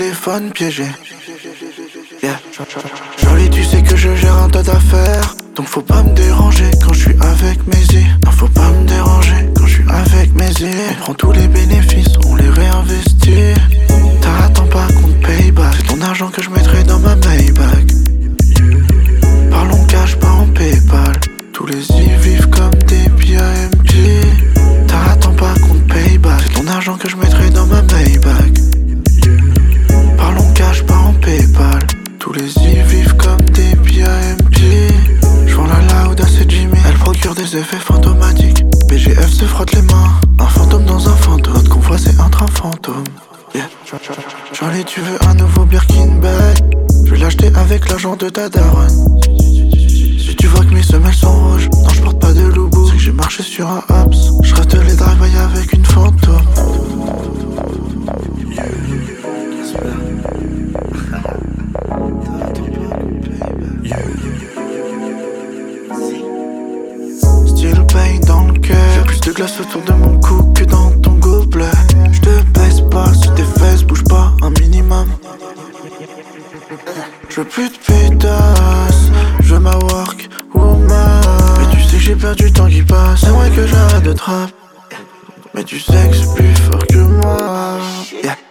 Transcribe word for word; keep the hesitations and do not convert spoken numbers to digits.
téléphone piégé. Yeah. Jolie, tu sais que je gère un tas d'affaires, donc faut pas me déranger quand je suis avec mes i. Non, faut pas me déranger quand je suis avec mes i. On prend tous les bénéfices, on les réinvestit. T'attends pas qu'on te paye back, c'est ton argent que je mettrai dans ma Maybach. Parlons cash, pas en Paypal. Tous les i vivent comme des P M G. T'attends pas qu'on te paye back, c'est ton argent que je mettrai dans ma Maybach. Parlons cash, pas en Paypal. Tous les i vivent comme des P M G. J'vends la loud à cette Jimmy. Elle procure des effets fantomatiques. B G F se frotte les mains. Un fantôme dans un fantôme. Notre convoi c'est un train fantôme. Yeah. Jolie, tu veux un nouveau Birkin bag? Je vais l'acheter avec l'argent de ta daronne. Si tu vois que mes semelles sont rouges, non je porte pas de loubou. C'est que j'ai marché sur un Hops. Je reste les drive avec une fantôme. Style pain dans le cœur. J'ai plus de glace autour de mon cou que dans ton gobelet. J'te baisse pas si tes fesses bougent pas un minimum. Je veux plus de pétasse, je veux ma work woman. Mais tu sais que j'ai perdu le temps qui passe. C'est vrai que j'arrête de trap, mais tu sais que c'est plus fort que moi. Yeah.